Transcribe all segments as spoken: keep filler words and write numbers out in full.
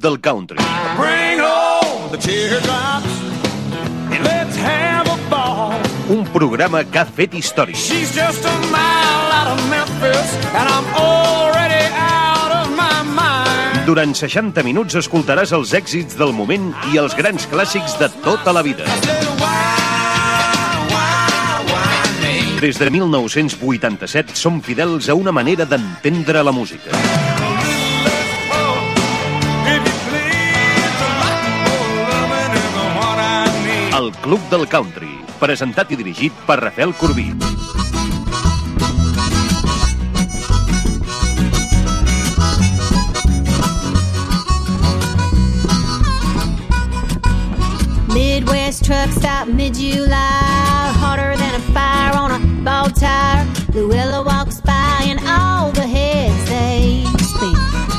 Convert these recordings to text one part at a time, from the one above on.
del country. Bring on the teardrops and let's have a ball. Un programa que ha fet història. She's just a mile out of Memphis and I'm already out of my mind. Durant seixanta minuts escoltaràs els èxits del moment i els grans clàssics de tota la vida. Des de mil nou-cents vuitanta-set som fidels a una manera d'entendre la música. El Club del Country, presentat i dirigit per Rafael Corbí. Midwest truck stop mid-July, hotter than a fire on a ball tire. Luella walks by and all the heads they spin.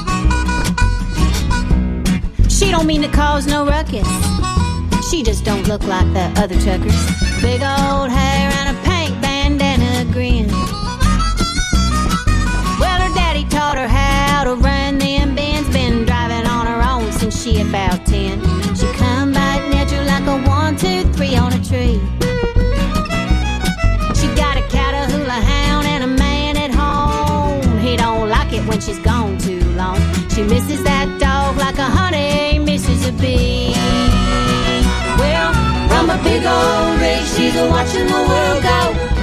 She don't mean to cause no ruckus, she just don't look like the other truckers. Big old hair and a pink bandana grin. Well, her daddy taught her how to run them bends. Been driving on her own since she about ten. She come by natural like a one, two, three on a tree. She got a Catahoula hound and a man at home. He don't like it when she's gone too long. She misses that dog like a honey misses a bee. Well, from a big old rig, she's watching the world go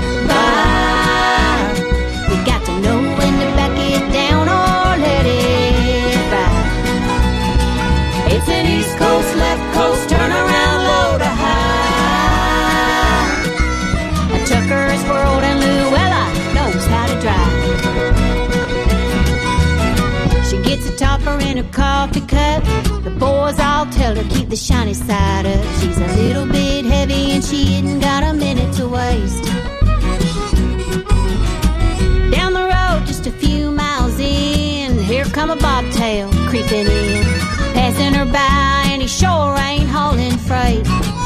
by. We got to know when to back it down or let it ride. It's an East Coast, left coast, turn around, low to high. A trucker's world and Luella knows how to drive. She gets a topper in her coffee cup. The boys all tell her keep the shiny side up. She's a little bit heavy and she ain't got a minute to waste. Down the road just a few miles in, here come a bobtail creeping in. Passing her by and he sure ain't hauling freight.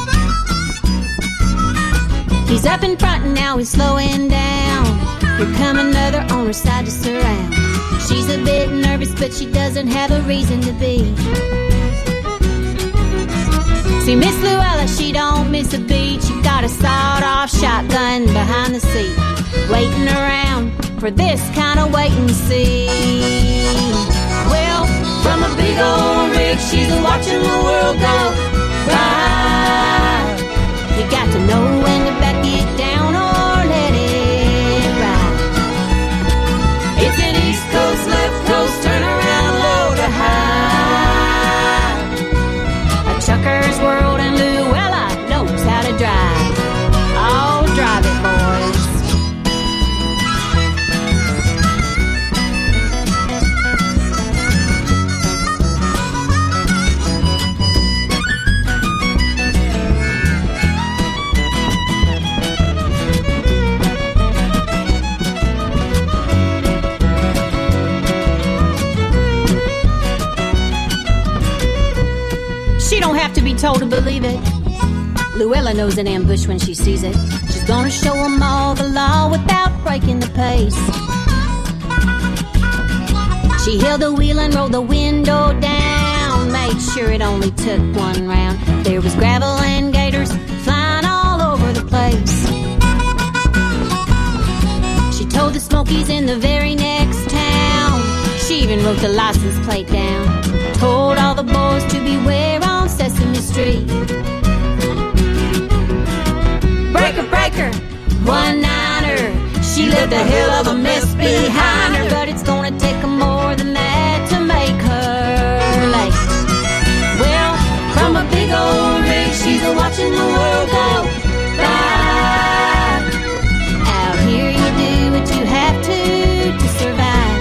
He's up in front and now he's slowing down. Here come another on her side to surround. She's a bit nervous but she doesn't have a reason to be. See, Miss Luella, she don't miss a beat. She got a sawed-off shotgun behind the seat, waiting around for this kind of wait and see. Well, from a big old rig, she's watching the world go by. You got to know when to back it down or let it ride. It's an East Coast, left coast, turn around, low to high. A trucker's world and Luella knows how to drive. Oh, drive it, boys. She don't have to be told to believe it. Luella knows an ambush when she sees it. She's gonna show them all the law without breaking the pace. She held the wheel and rolled the window down, made sure it only took one round. There was gravel and gators flying all over the place. She told the Smokies in the very next town. She even wrote the license plate down. Told all the boys to beware on Sesame Street. Breaker, breaker, one-niner. She left a hell of a mess behind her, but it's gonna take more than that to make her late. Well, from a big old rig, she's watching the world go by. Out here you do what you have to to survive.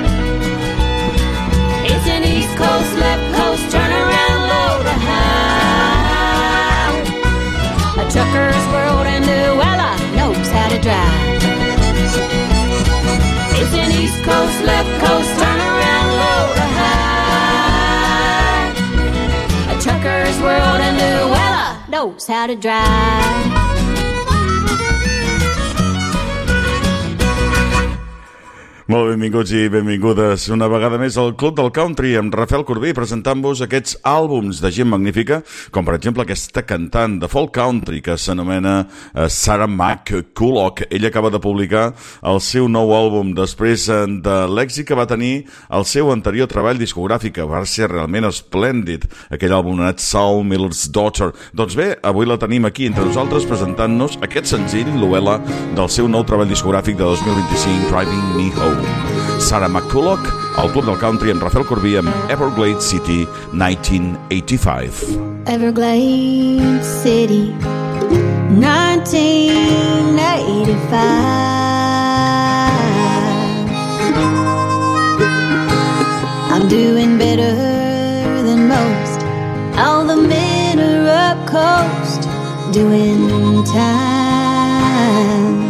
It's an East Coast, left coast, turn around, low to high. A trucker's world and Luella knows how to drive. It's an East Coast, left coast, turn around, low to high. A trucker's world and Luella knows how to drive. Molt benvinguts i benvingudes una vegada més al Club del Country amb Rafael Corbí, presentant-vos aquests àlbums de gent magnífica, com per exemple aquesta cantant de folk country que s'anomena uh, Sarah McCulloch. Ella acaba de publicar el seu nou àlbum després de l'èxit que va tenir el seu anterior treball discogràfic, que va ser realment esplèndid, aquell àlbum anomenat Saul Miller's Daughter. Doncs bé, avui la tenim aquí entre nosaltres presentant-nos aquest senzill, l'Oela, del seu nou treball discogràfic de dos mil vint-i-cinc, Driving Me Home. Sarah McCulloch, al Club del Country amb Rafael Corbí amb Everglades City, nineteen eighty-five. Everglades City, nineteen eighty-five. I'm doing better than most. All the men are up coast doing time.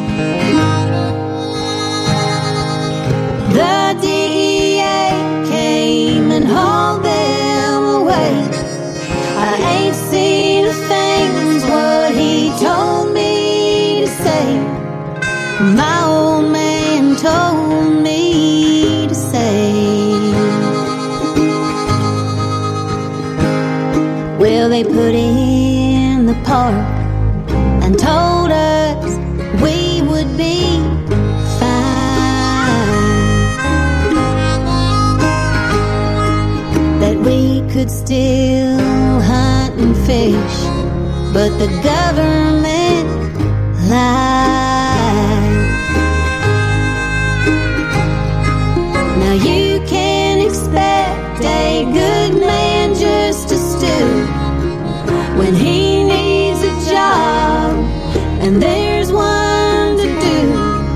The D E A came and hauled them away. I ain't seen a thing's what he told me to say. My old man told me to say. Well, they put in the park and told us we would be we could still hunt and fish, but the government lied. Now you can't expect a good man just to stew when he needs a job and there's one to do.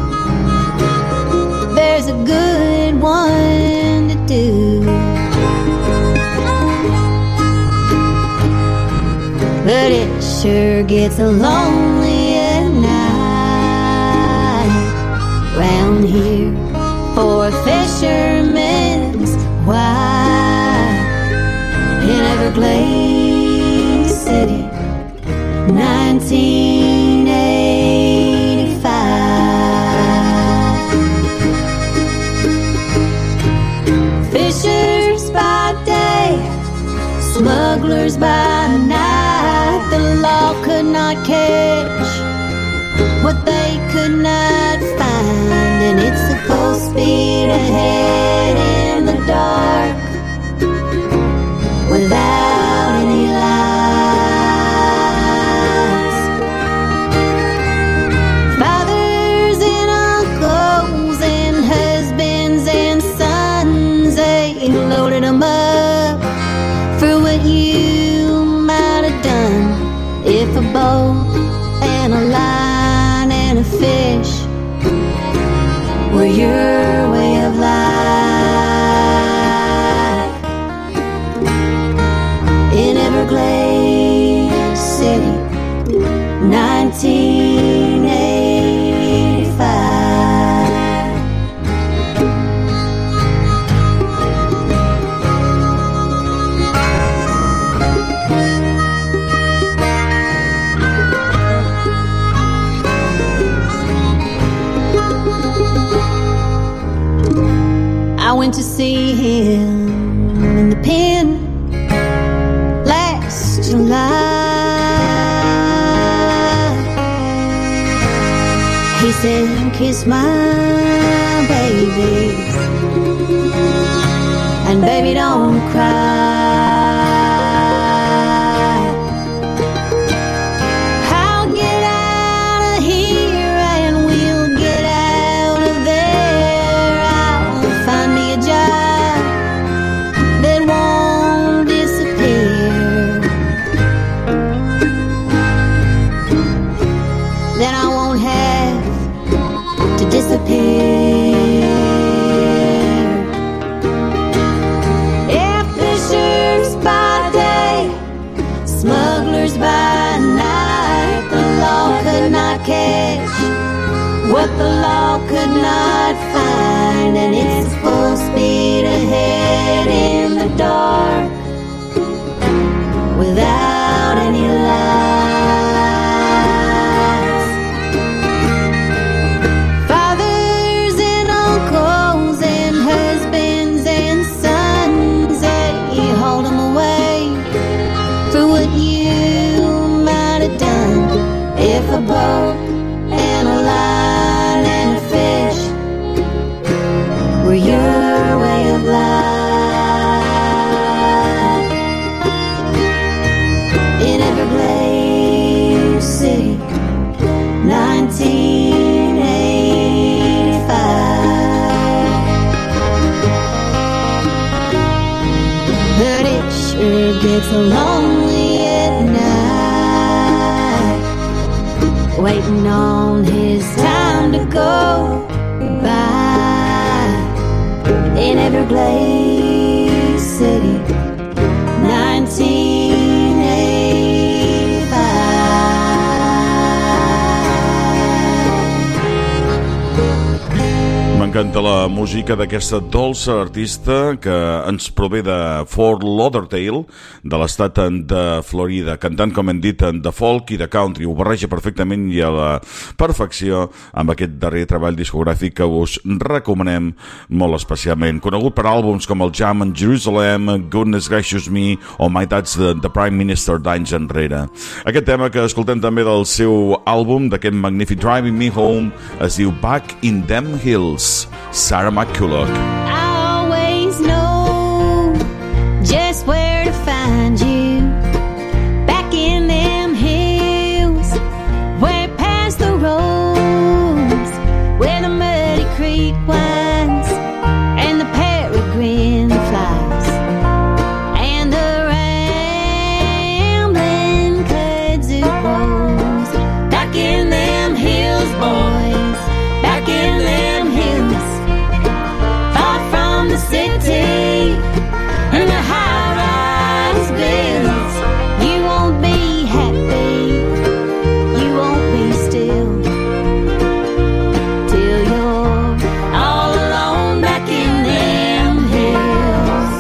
There's a good one to do. But it sure gets lonely at night round here for a fisherman's wife in Everglades City, nineteen eighty-five. Fishers by day, smugglers by night. The law could not catch what they could not find, and it's supposed to speed ahead in the dark without any lights. Fathers and uncles and husbands and sons, they loaded them up for what you might have done. If a boat and a line and a fish were your way of life in Everglades City, nineteen eighty-five. I went to see him in the pen last July. He said, kiss my baby, and baby don't cry. I'll get out of here and we'll get out of there. I'll find me a job that won't disappear. Then I won't have to disappear. If fishers by day, smugglers by night, the law could not catch what the law could not find, and it's full speed ahead in the dark without any lights. Fathers and uncles gets lonely at night, waiting on his time to go by in Everglades City, nineteen eighty-five. M'encanta la música d'aquesta dolça artista que ens prové de Fort Lauderdale, de l'estat de Florida, cantant, com hem dit, de folk i de country. Ho barreja perfectament i a la perfecció amb aquest darrer treball discogràfic que us recomanem molt especialment. Conegut per àlbums com el Jam in Jerusalem, Goodness Gracious Me o My Dad's the, the Prime Minister d'anys enrere. Aquest tema que escoltem també del seu àlbum, d'aquest magnífic Driving Me Home, es diu Back in Them Hills. Sarah McCulloch. I always know just where to find you, back in them hills, way past the roads, where the muddy creek winds and the peregrine flies, and the rambling kudzu grows. Back in them hills, boys, back in them hills, far from the city and the high-rise bills. You won't be happy, you won't be still, till you're all alone back in them hills.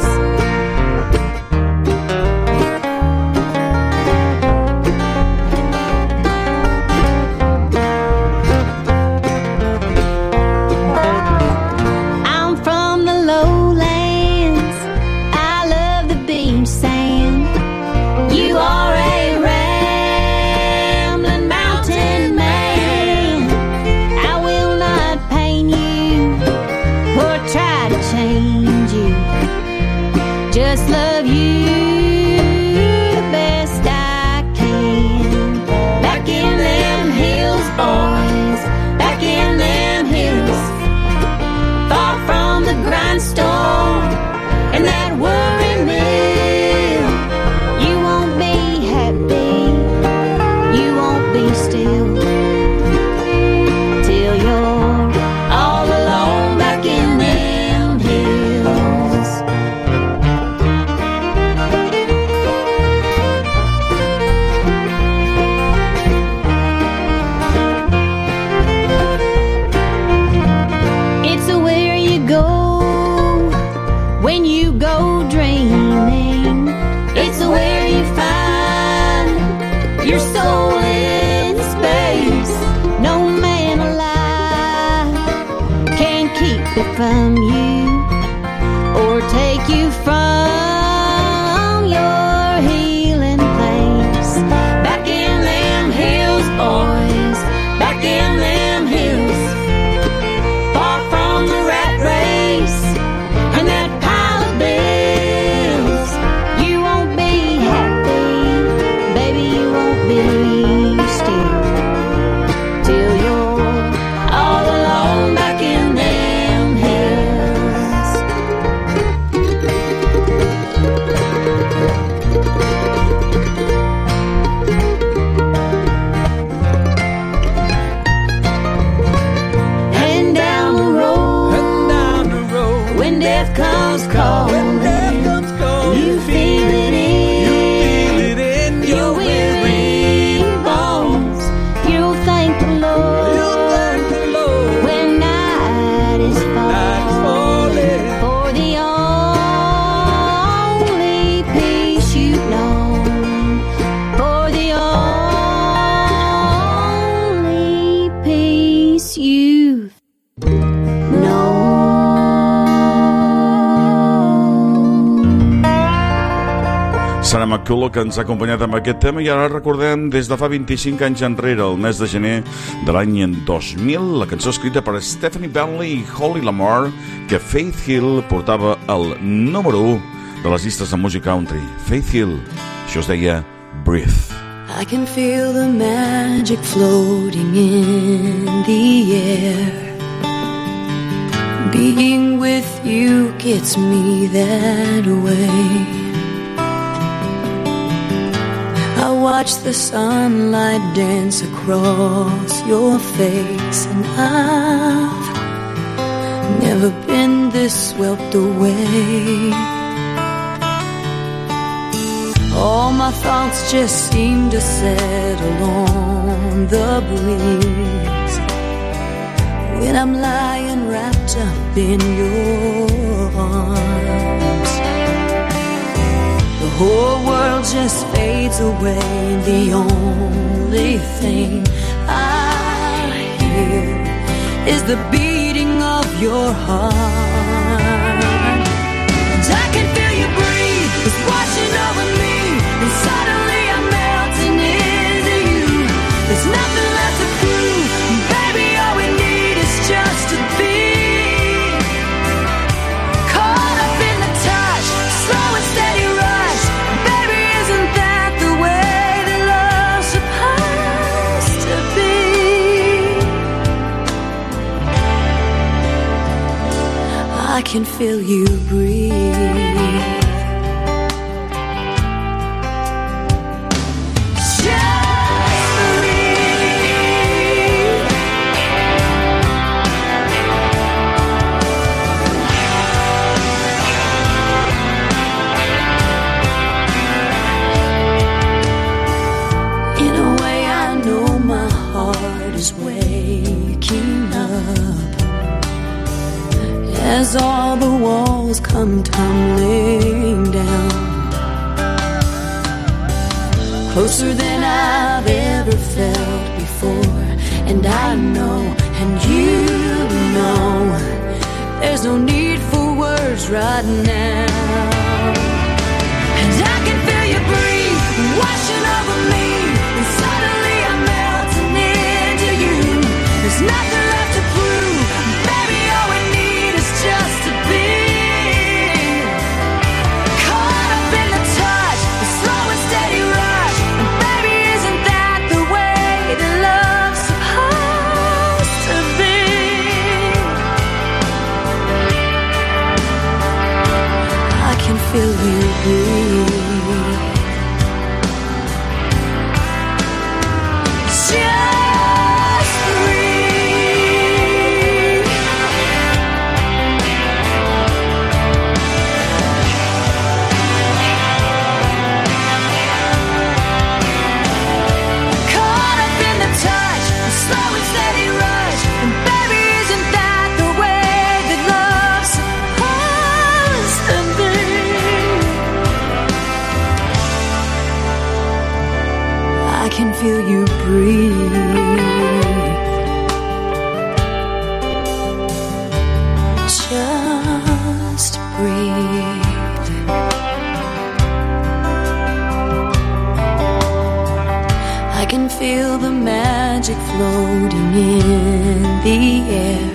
I'm from the lowlands, I love the beach sand. You are a rambling mountain man. I will not pain you or try to change you, just love you the best I can. Back in them hills, boys, back in them hills, far from the grindstone and that worry mill. You won't be happy, you won't be still, till you're all alone back in them hills. It's a where you go when you go dreaming. It's a where you find your soul in space. No man alive can keep it from you or take you from your healing place. Back in them hills, boys, back in them hills, far from the rat race and that pile of bills. You won't be happy, baby, you won't be still, till you're all alone back in them hills. And down the road, And down the road, when death comes calling, when death comes calling, you feel it in you feel it in your your weary bones. You'll thank the Lord You'll thank the Lord when night is night's falling, falling. for the only peace you've known, for the only peace you've known. Sarah McCulloch, que ens ha acompanyat amb aquest tema, i ara recordem des de fa vint-i-cinc anys enrere, el mes de gener de l'any dos mil, la cançó escrita per Stephanie Bentley i Holly Lamar, que Faith Hill portava el número u de les llistes de música country. Faith Hill, això es deia Breathe. I can feel the magic floating in the air. Being with you gets me that way. I watch the sunlight dance across your face, and I've never been this swept away. All my thoughts just seem to settle on the breeze when I'm lying wrapped up in your arms. The whole world just fades away, and the only thing I hear is the beating of your heart. And I can feel you breathe, it's washing over me, and suddenly I'm melting into you. There's nothing left to prove, baby, all we need is just to be caught up in the touch, slow and steady rush. Baby, isn't that the way that love's supposed to be? I can feel you breathe. Waking up as all the walls come tumbling down, closer than I've ever felt before. And I know, and you know, there's no need for words right now. And I can feel you breathe, washing over me, and suddenly I'm melting into you. There's nothing left to prove, baby, all we need is just to be caught up in the touch, the slow and steady rush. And baby, isn't that the way that love's supposed to be? I can feel you breathe. I can feel you breathe. Just breathe. I can feel the magic floating in the air.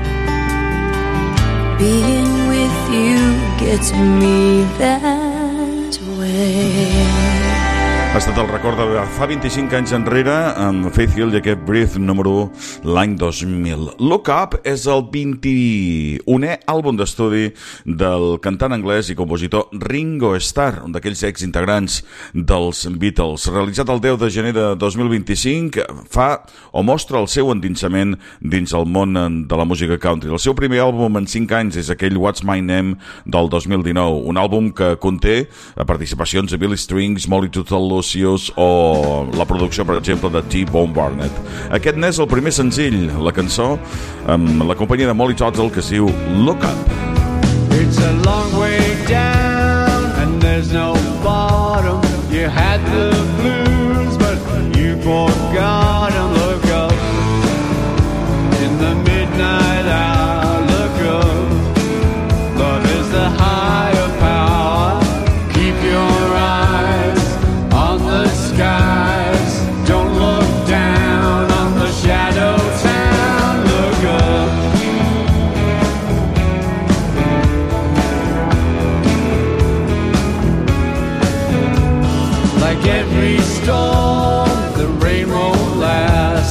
Being with you gets me that way. Ha estat el record de fa vint-i-cinc anys enrere amb Faith Hill i aquest Breathe número u l'any dos mil. Look Up és el vint-i-unè àlbum d'estudi del cantant anglès i compositor Ringo Starr, un d'aquells ex-integrants dels Beatles. Realitzat el deu de gener de dos mil vint-i-cinc, fa o mostra el seu endinsament dins el món de la música country. El seu primer àlbum en cinc anys és aquell What's My Name del dos mil dinou, un àlbum que conté participacions de Billy Strings, Molly Tuttle o la producció, per exemple, de T-Bone Barnett. Aquest n'és el primer senzill, la cançó amb la companyia de Molly Tuttle, que es diu Look Up. It's a long way down and there's no bottom. You had the blues but you forgot them. Look up in the midnight hour. Look up, love is the higher power. Keep your eyes on the skies. Don't look down on the shadow town. Look up. Like every storm, the rain won't last.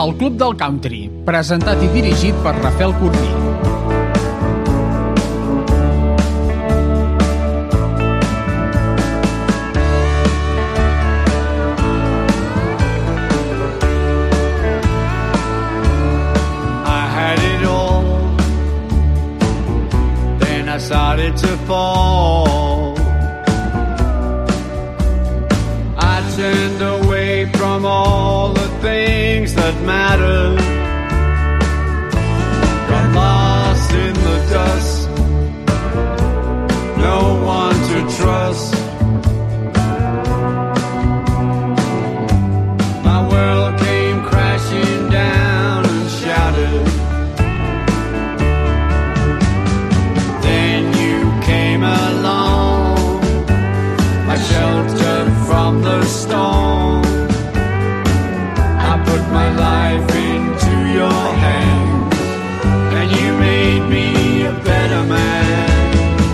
El Club del Country, presentat i dirigit per Rafael Corbí. I started to fall. I turned away from all the things that matter. Got lost in the dust. No one to trust. My world came crashing down and shattered. Along, I sheltered from the storm. I put my life into your hands, and you made me a better man.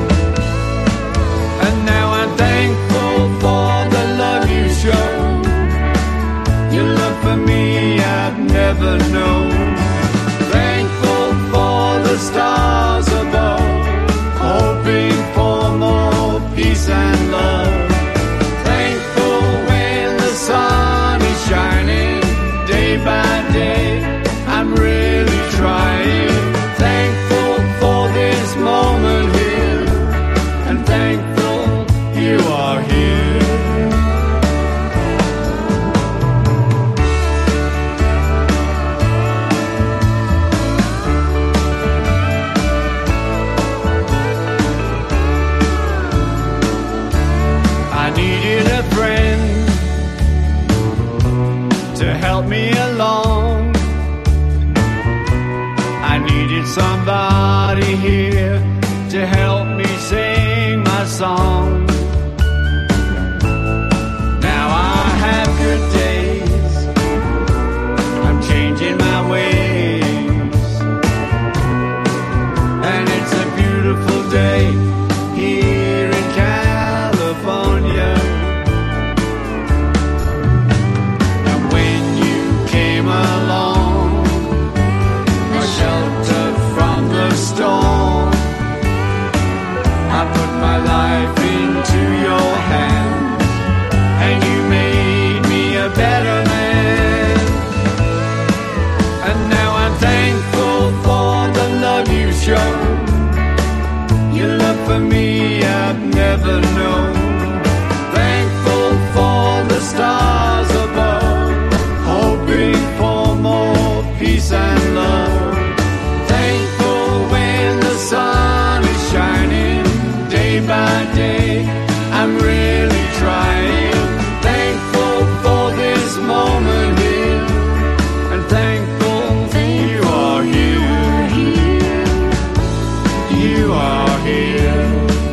And now I'm thankful for the love you showed. Your love for me I've never known. Thankful for the stars above, hoping for more peace and love. Thankful when the sun is shining day by day. I'm really trying. Thankful for this moment here, and thankful you are here. Help me along. I needed somebody here to help me sing my song. Now I have good days. I'm changing my ways, and it's a beautiful day here in California. Along, I sheltered from the storm. I put my life into your hands, and you made me a better man. And now I'm thankful for the love you showed. Your love for me I've never known. Thankful for the stars above, hoping for more peace and love. Thankful when the sun is shining day by day. I'm really trying. Thankful for this moment here, and thankful you are here. You are here.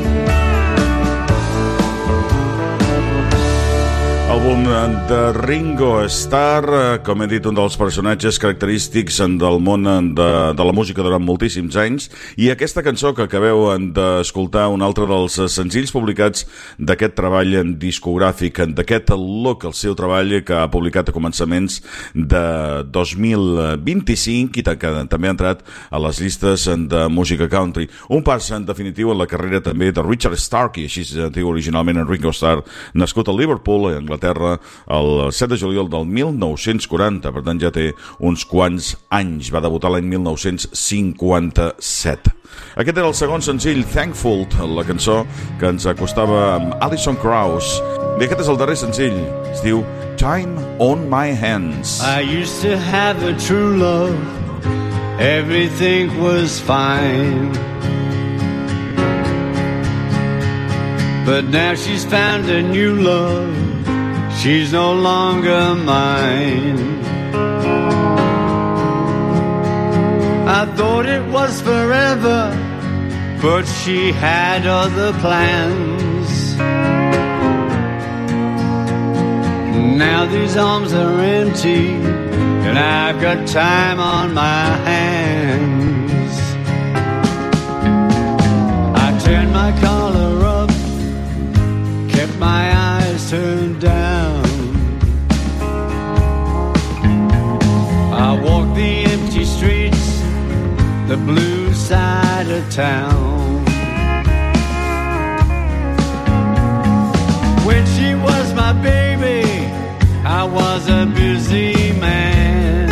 Àlbum de Ringo Starr, com he dit, un dels personatges característics del món de, de la música durant moltíssims anys, i aquesta cançó que acabeu d'escoltar, un altre dels senzills publicats d'aquest treball discogràfic, d'aquest Look, el seu treball que ha publicat a començaments de dos mil vint-i-cinc i que també ha entrat a les llistes de música country. Un pas en definitiu en la carrera també de Richard Starkey, així es diu originalment en Ringo Starr, nascut a Liverpool, a Anglaterra, el set de juliol del mil nou-cents quaranta, per tant ja té uns quants anys. Va debutar l'any mil nou-cents cinquanta-set. Aquest era el segon senzill, Thankful, la cançó que ens acostava amb Alison Krauss. I aquest és el darrer senzill, es diu Time on My Hands. I used to have a true love, everything was fine, but now she's found a new love, she's no longer mine. I thought it was forever, but she had other plans. Now these arms are empty, and I've got time on my hands. I turned my collar up, kept my eyes turned down. I the blue side of town. When she was my baby, I was a busy man,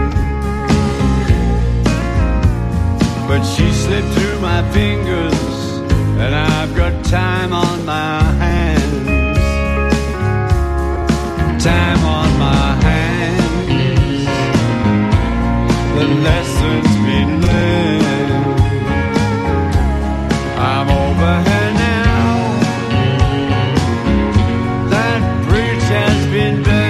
but she slipped through my fingers, and I've got time on my hands. Time on my hands. The lessons been learned. I'm over her now. That bridge has been burned.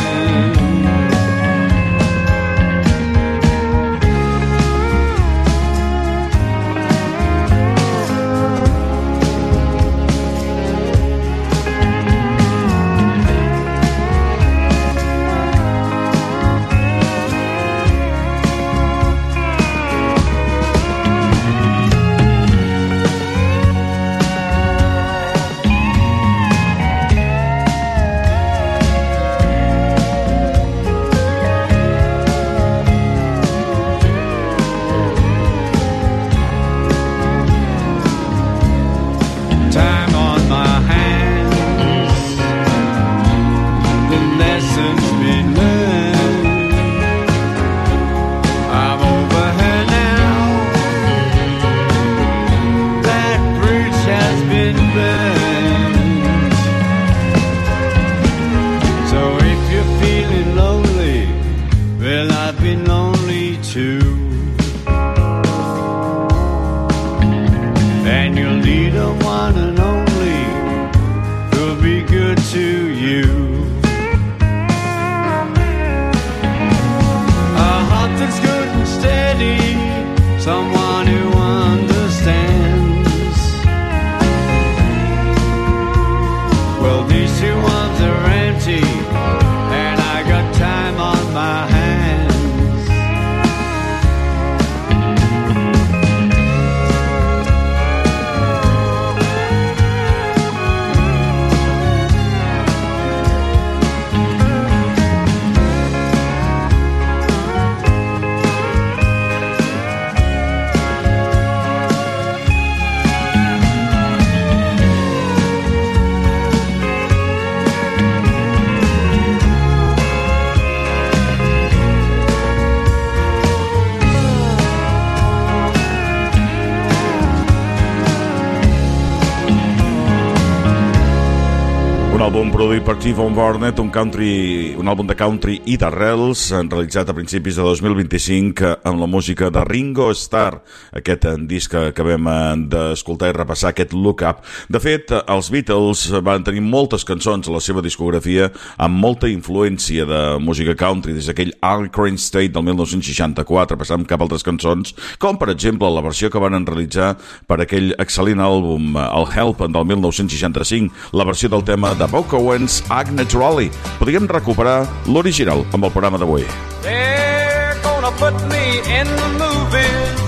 àlbum produït per T-Bone Burnett, un, country, un àlbum de country i d'arrels, realitzat a principis de dos mil vint-i-cinc amb la música de Ringo Starr, aquest disc que acabem d'escoltar i repassar, aquest Look Up. De fet, els Beatles van tenir moltes cançons a la seva discografia amb molta influència de música country, des d'aquell Alcorn State del dinou seixanta-quatre, passant cap a altres cançons, com per exemple la versió que van realitzar per aquell excel·lent àlbum, el Help, del dinou seixanta-cinc, la versió del tema de Buck Owens, Act Naturally. Podríem recuperar l'original amb el programa d'avui. They're gonna put me in the movies.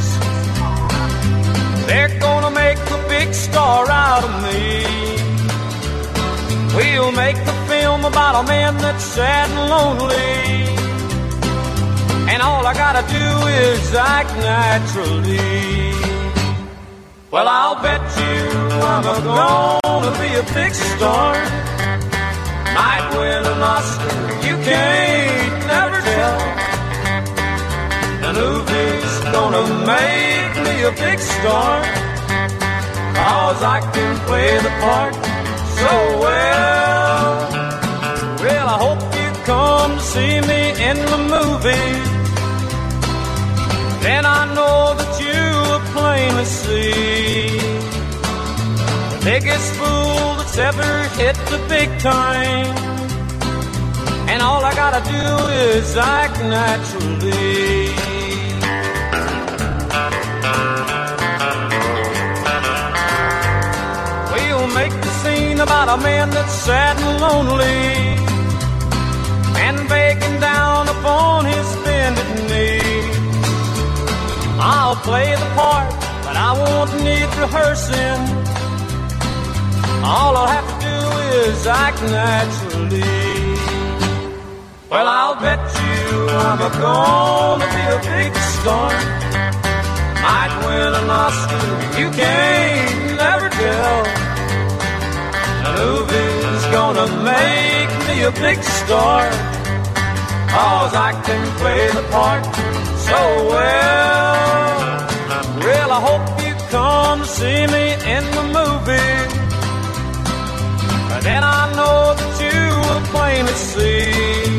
They're gonna make a big star out of me. We'll make the film about a man that's sad and lonely, and all I gotta do is act naturally. Well, I'll bet you I'm gonna be a big star. Might win an Oscar, you can't never tell. The movie's gonna make me a big star, 'cause I can play the part so well. Well, I hope you come to see me in the movie. Then I know that you will plainly see the biggest fool that's ever hit the big time, and all I gotta do is act naturally. We'll make the scene about a man that's sad and lonely, and begging down upon his bended knee. I'll play the part, but I won't need rehearsing. All I'll have to do is act naturally. Well, I'll bet you I'm a gonna be a big star. might win an Oscar, you can't never tell. The movie's gonna make me a big star, 'cause I can play the part so well. Well, I hope you come to see me in the movie, and then I know that you will plainly see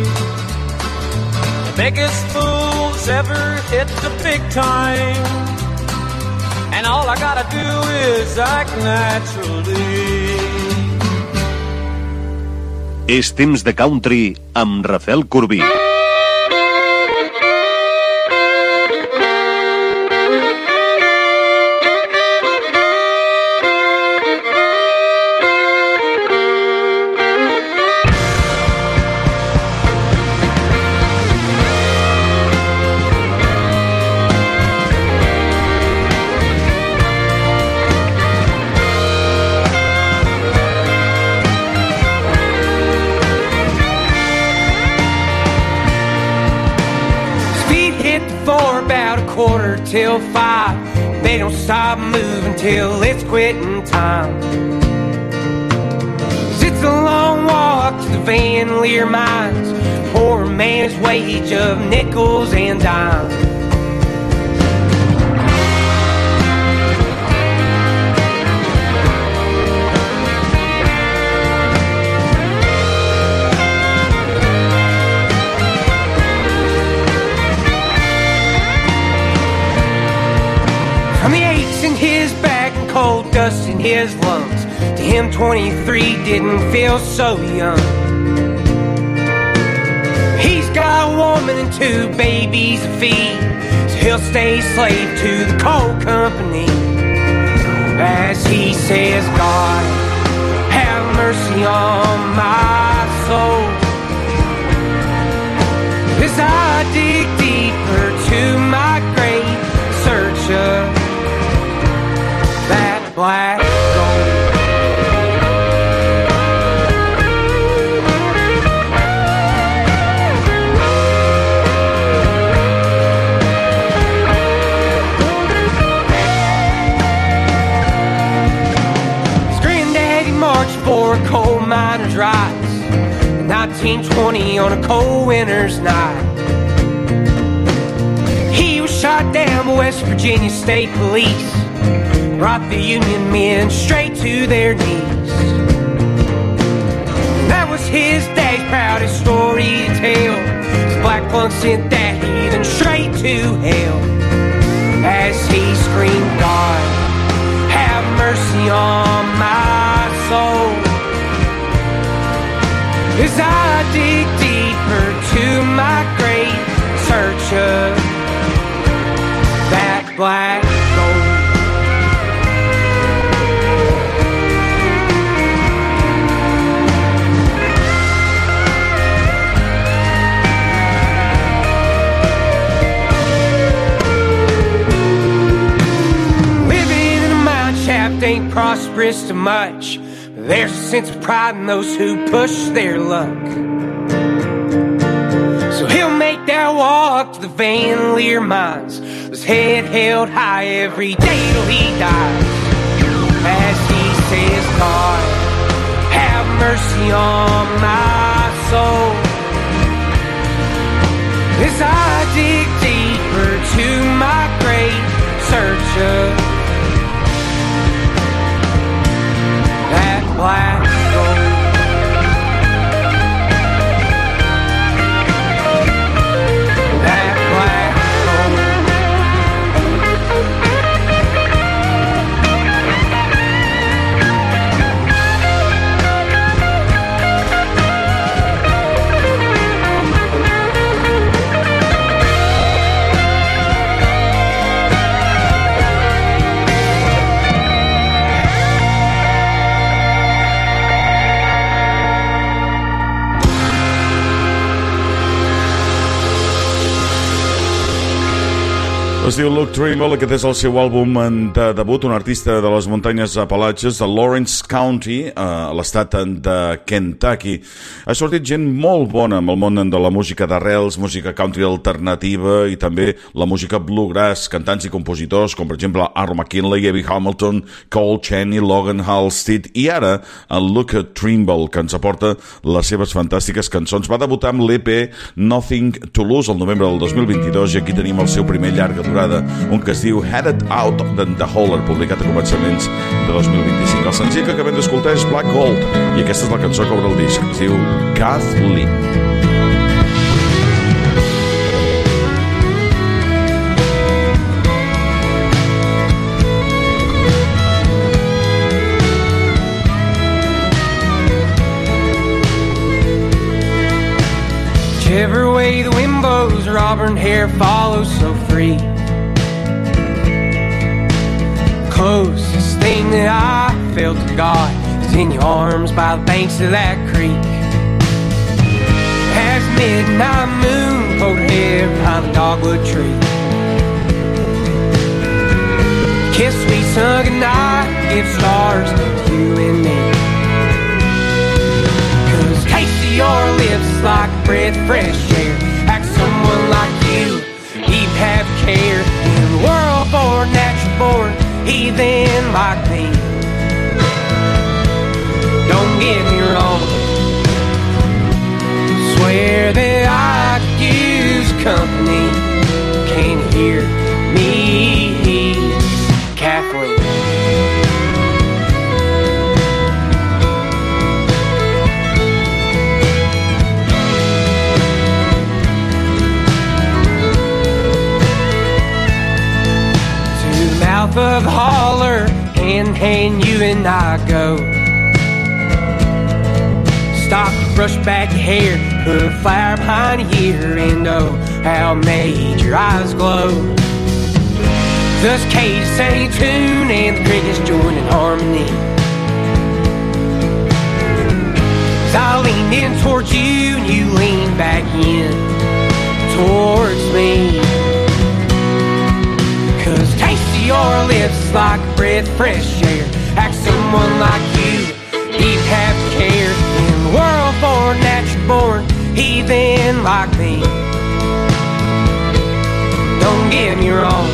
the biggest fool's ever hit the big time, and all I gotta do is act naturally. És temps de country amb Rafael Corbí. Quarter till five, they don't stop moving till it's quitting time. 'Cause it's a long walk to the Van Leer mines, poor man's wage of nickels and dimes. From the aches in his back and cold dust in his lungs, to him twenty-three didn't feel so young. He's got a woman and two babies to feed, so he'll stay slave to the coal company. As he says, God, have mercy on my soul, as I dig deeper to my grave, search of that black gold. His granddaddy marched for a coal miner's rights in nineteen twenty on a cold winter's night. He was shot down by West Virginia State Police, brought the Union men straight to their knees. That was his dad's proudest story to tell. His black punk sent that heathen straight to hell. As he screamed, God, have mercy on my soul, as I dig deeper to my grave, search of that black gold. Ain't prosperous to much, there's a sense of pride in those who push their luck. So he'll make that walk to the Van Leer mines, his head held high every day till he dies. As he says, God, have mercy on my soul, as I dig deeper to my grave, search of that black gold. That black Es diu Luke Trimble, aquest és el seu àlbum de debut, un artista de les muntanyes Apalatges de Lawrence County, a l'estat de Kentucky. Ha sortit gent molt bona amb el món de la música d'arrels, música country alternativa i també la música bluegrass, cantants i compositors com per exemple Aaron McKinley, Abby Hamilton, Cole Chaney, Logan Halstead i ara el Luke Trimble, que ens aporta les seves fantàstiques cançons. Va debutar amb l'E P Nothing to Lose el novembre del dos mil vint-i-dos i aquí tenim el seu primer llarga durada, un que es diu Headed Out of the Holler, publicat a començaments de dos mil vint-i-cinc. El senzill que acabem d'escoltar és Black Gold i aquesta és la cançó que obre el disc, es diu Kathleen. Whichever way the wind blows, her auburn hair follows so free. Closest thing that I felt to God is in your arms by the banks of that creek. As midnight moon pulled her head behind the dogwood tree. Kiss sweet sun goodnight, give stars to you and me. Cause taste of your lips is like a breath of fresh air. Like someone like you, he'd have care in a world born, natural born, heathen like me. Don't get me wrong, swear that I could use company. Can you hear me, Kathleen? Mouth of the holler, hand in hand you and I go. Stop, brush back your hair, put a flower behind your ear, and oh, how made your eyes glow. Thus Katie sang a tune and the crickets joined in harmony. As I leaned in towards you and you leaned back in towards me. Cause taste of your lips is like a breath of fresh air. Like someone like you, he'd have to care in the world born, natural born, heathen like me. Don't get me wrong,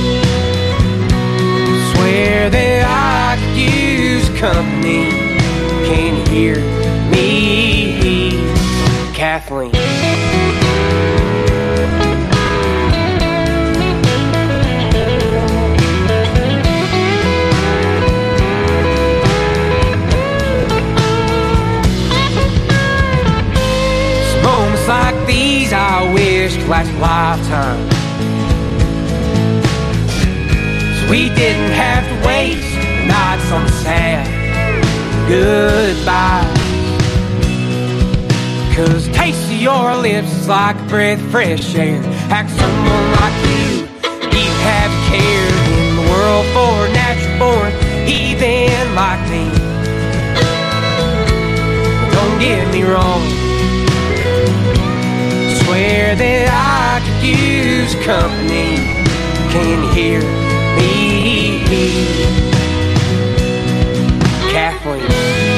swear that I could use company. Can you hear me, Kathleen? Like these I wish to last a lifetime, so we didn't have to waste nights on sad goodbye. Cause taste of your lips is like a breath of fresh air. Like someone like you, you'd have to care in the world for natural born, heathen like me. Don't get me wrong, swear that I could use company. Can you hear me, Kathleen?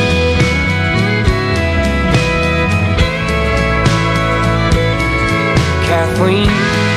Kathleen.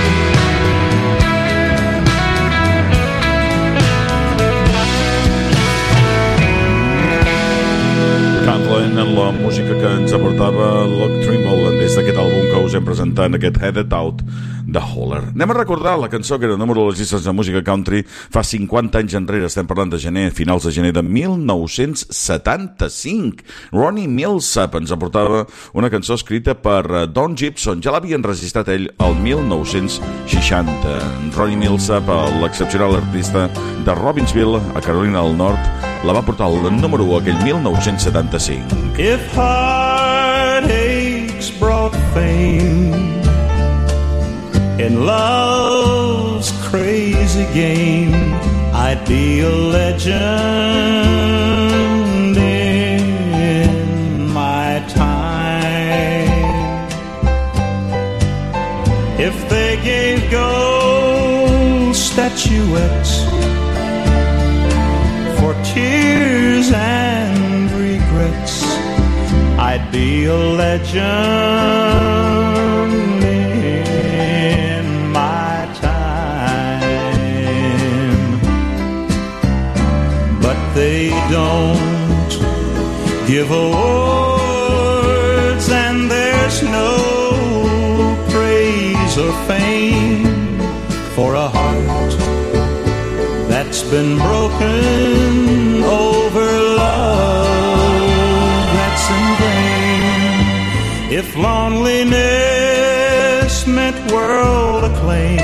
Kathleen, en la música que ens aportava Luke Trimble des d'aquest àlbum que us hem presentat en aquest Headed Out the Holler. Anem a recordar la cançó que era número de les llistes de música country fa cinquanta anys enrere. Estem parlant de gener, finals de gener de mil nou-cents setanta-cinc. Ronnie Millsap ens aportava una cançó escrita per Don Gibson. Ja l'havia enregistrat ell el mil nou-cents seixanta. Ronnie Millsap, l'excepcional artista de Robbinsville, a Carolina del Nord, la va portar al número u aquell mil nou-cents setanta-cinc. If heartaches brought fame in love's crazy game, I'd be a legend in my time. If they gave gold statuettes for tears and regrets. I'd be a legend in my time, but they don't give awards, and there's no praise or fame for a heart that's been broken over love that's in vain. If loneliness meant world acclaim,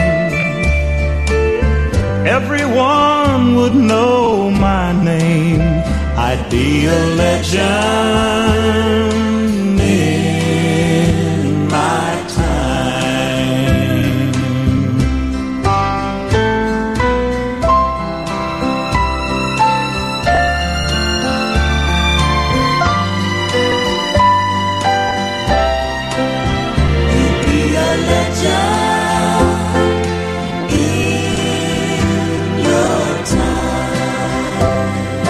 everyone would know my name. I'd be a legend in my time. You'd be a legend in your time.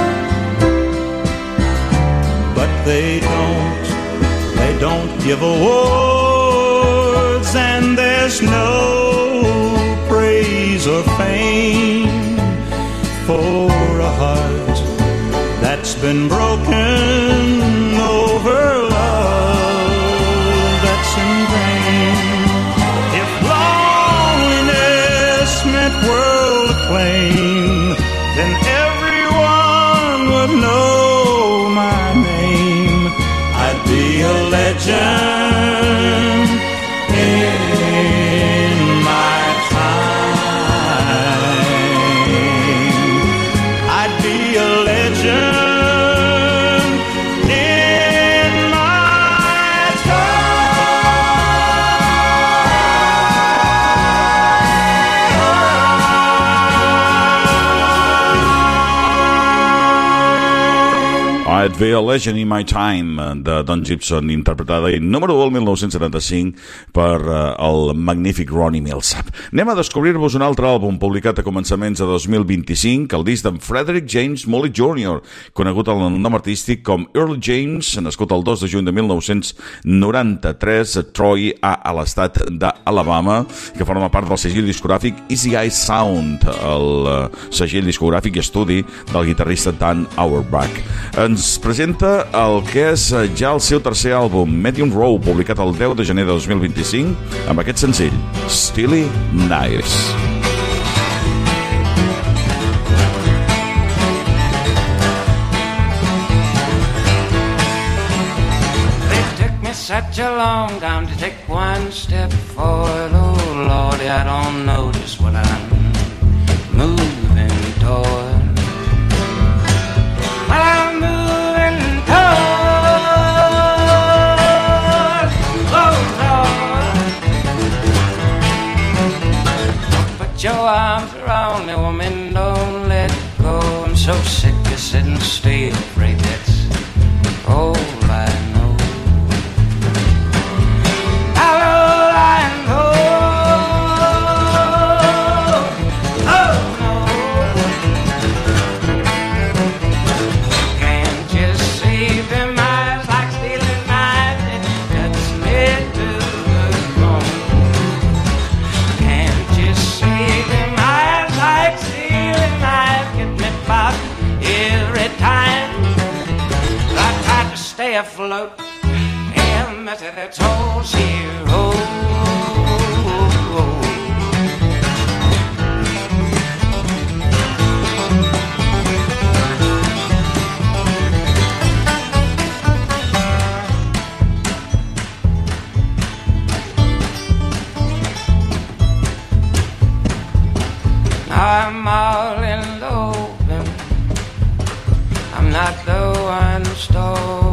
But they don't, they don't give awards, and there's no praise or fame for a heart that's been broken over love that's in vain. If loneliness meant world acclaim, then everyone would know my name. I'd be a legend in my time. I'd be a legend in my I'd Be a Legend in My Time, de Don Gibson, interpretada i número u el mil nou-cents setanta-cinc per uh, el magnífic Ronnie Milsap. Anem a descobrir-vos un altre àlbum publicat a començaments de dos mil vint-i-cinc, el disc d'en Frederick James Molly júnior, conegut al nom artístic com Earl James, nascut el dos de juny de mil nou-cents noranta-tres a Troy, a, a l'estat d'Alabama, que forma part del segell discogràfic Easy Eye Sound, el uh, segell discogràfic i estudi del guitarrista Dan Auerbach. Ens presenta el que és ja el seu tercer àlbum, Medium Row, publicat el deu de gener de dos mil vint-i-cinc, amb aquest senzill, Steely Nights. Such a long time to take one step forward. Oh Lord, I don't know just what I'm moving toward. Well, I'm moving toward, oh Lord. Put your arms around me, woman, don't let go. I'm so sick of sitting still, afraid that's all I know. Afloat and met its whole zero. I'm all in open. I'm not the one stole.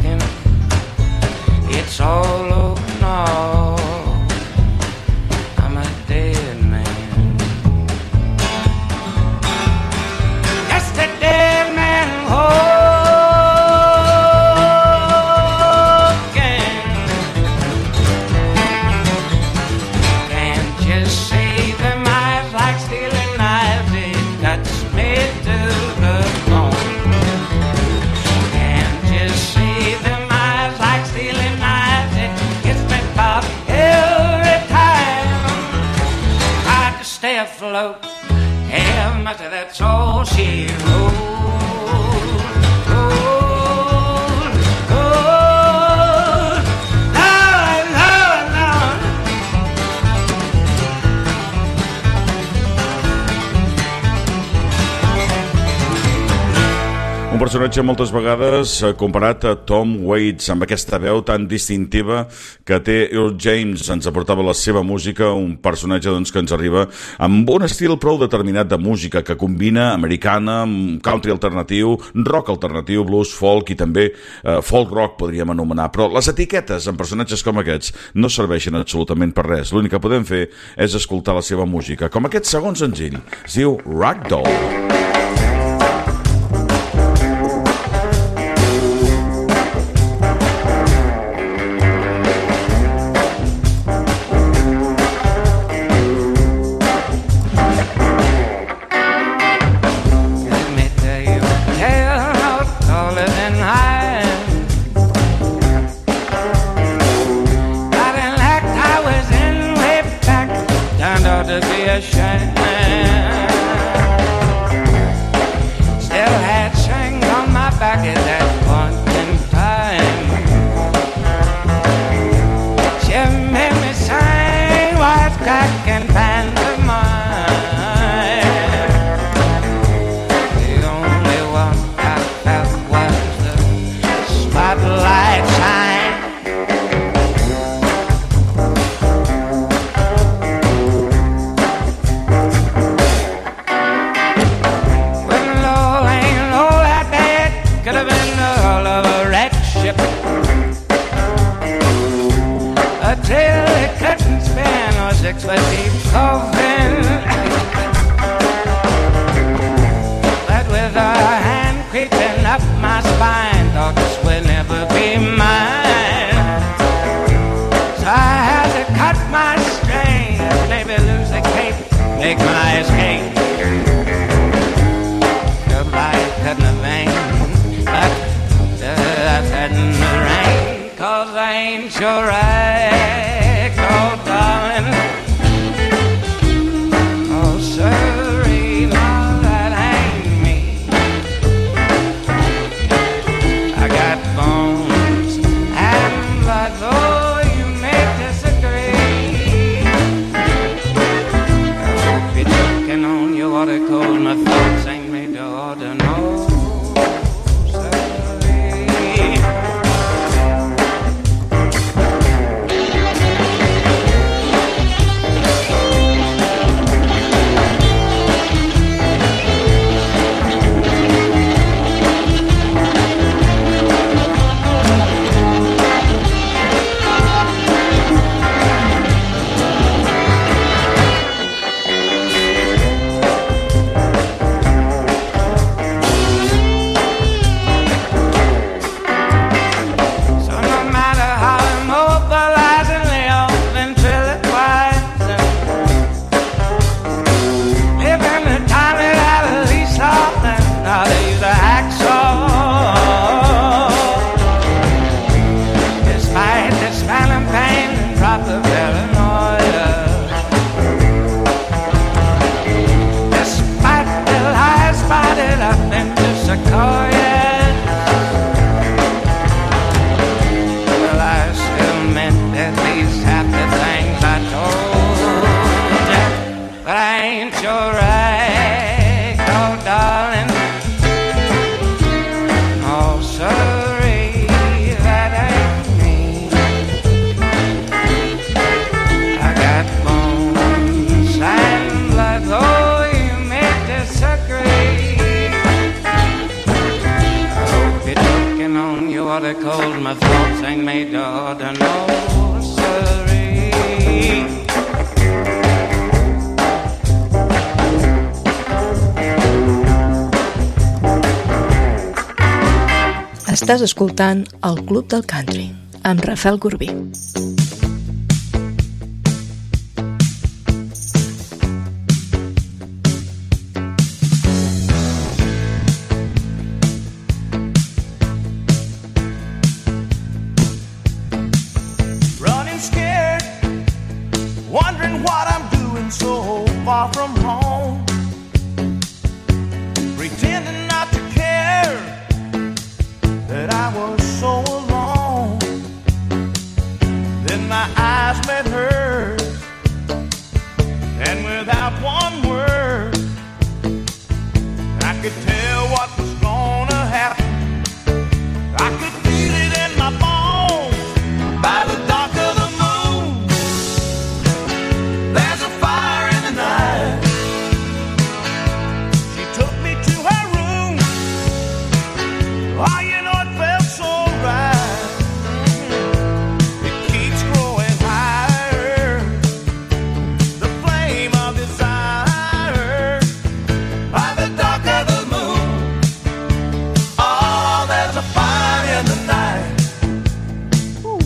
It's all over now. I'm a dead man. Just a dead man walking. Can't you see them eyes like stealing float. Yeah, much of that's all she wrote. Un personatge moltes vegades comparat a Tom Waits, amb aquesta veu tan distintiva que té Earl James. Ens aportava la seva música, un personatge doncs, que ens arriba amb un estil prou determinat de música que combina americana, country alternatiu, rock alternatiu, blues, folk i també eh, folk rock podríem anomenar. Però les etiquetes en personatges com aquests no serveixen absolutament per res. L'únic que podem fer és escoltar la seva música, com aquest segon senzill. Es diu Ragdoll. Estàs escoltant el Club del Country amb Rafael Corbí. Running scared, wondering what I'm doing so far from home. could tell what was gonna happen. I could feel it in my bones by the dark of the moon. There's a fire in the night. She took me to her room. Oh, you know it felt so right. It keeps growing higher. The flame of desire by the dark of the moon. Oh, there's a fire in the night. Ooh.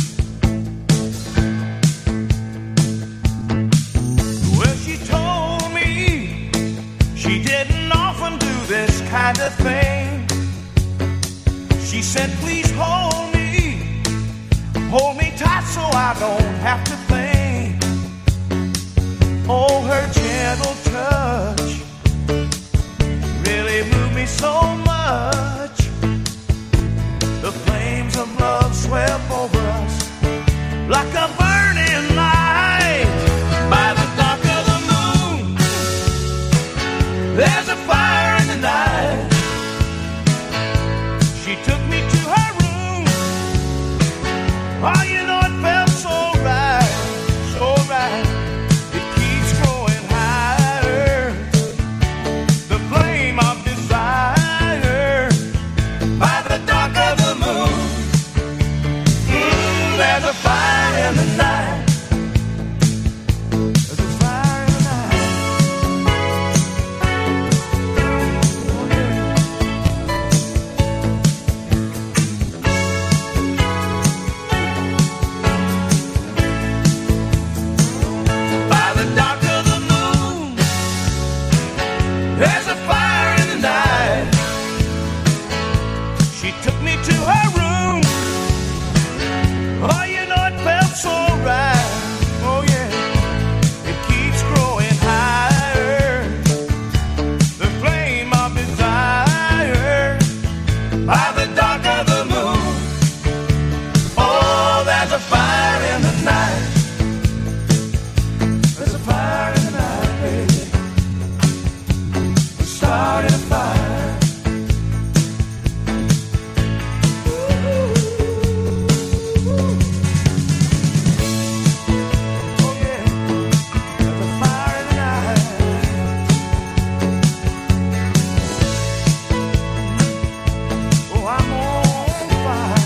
Well, she told me she didn't often do this kind of thing. She said, please hold me, hold me tight so I don't have to think. Oh, her gentle touch really moved me so much. The flames of love swept over us like a burning light by the dark of the moon. There's a fire in the night. She took me to her room. Oh, you know it felt so right, so right. It keeps growing higher. The flame of desire by the dark of the moon. Mm, there's a fire in the night. There's a fire in the night. Oh, yeah. By the dark of the moon, there's a fire in the night. She took me to her room. Oh, you know it felt so right. Oh, yeah. It keeps growing higher. The flame of desire by the dark of the moon. Oh, there's a fire in the night. There's a fire in the night, baby. We started a fire. Oh, yeah. There's a fire in the night. Oh, I'm on fire.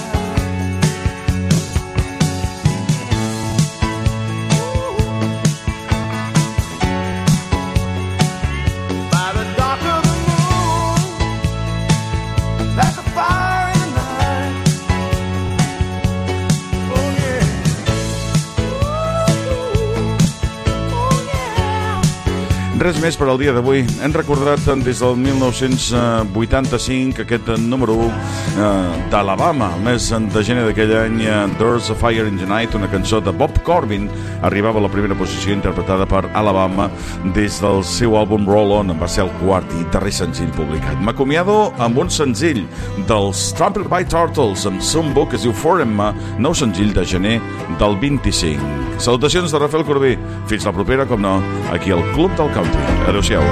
By the dark of the moon, there's a fire in the night. Oh, yeah. Oh, yeah. Res més per al dia d'avui. Hem recordat des del mil nou-cents vuitanta-cinc aquest número u eh, d'Alabama, el mes de gener d'aquell any, eh, There's a Fire in the Night, una cançó de Bob Corbin, arribava a la primera posició interpretada per Alabama des del seu àlbum Roll On, va ser el quart i darrer senzill publicat. M'acomiado amb un senzill dels Trampled by Turtles amb Sumbo, que es diu For Emma, nou senzill de gener del vint-i-cinc. Salutacions de Rafael Corbí, fins la propera, com no, aquí al Club del Country. Adéu-siau.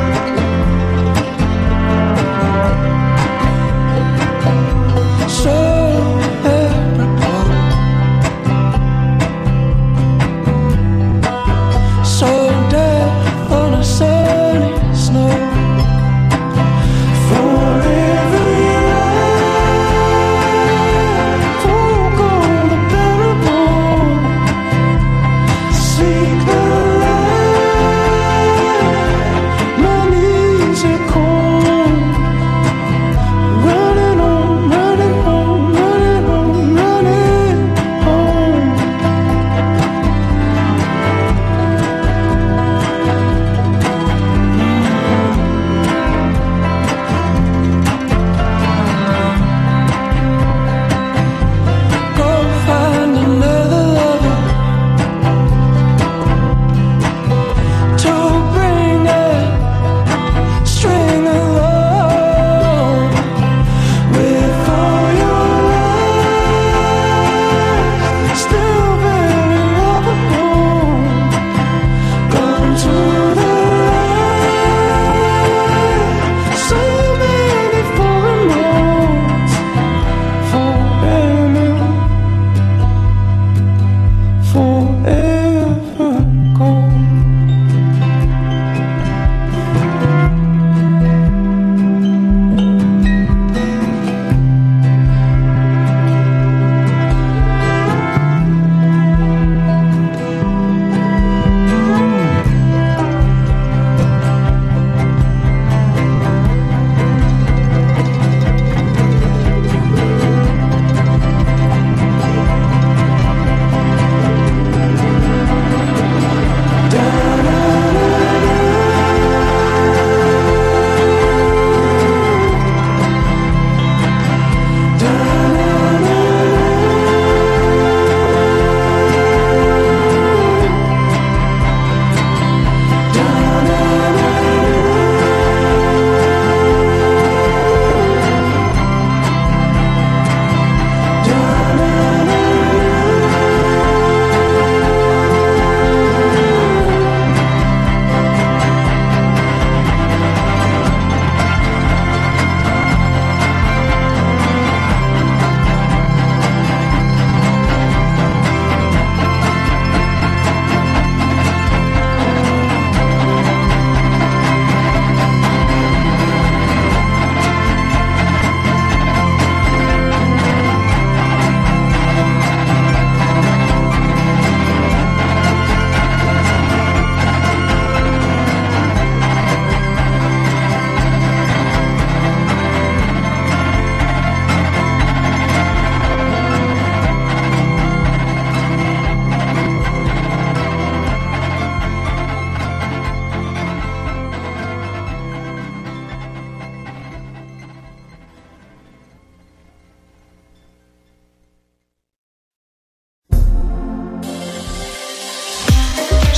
Seek the light, money.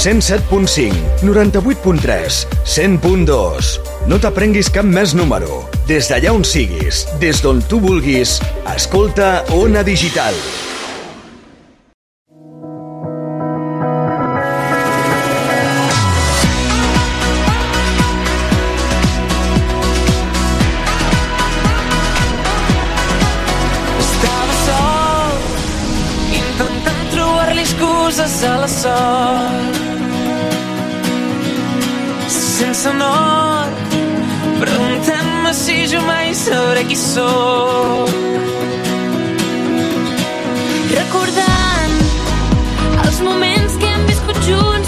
cent set punt cinc, noranta-vuit punt tres, cent punt dos. No t'aprenguis cap més número. Des d'allà on siguis, des d'on tu vulguis, escolta Ona Digital. A la sort sense nord, preguntant-me si jo mai sabré qui sóc, recordant els moments que hem viscut junts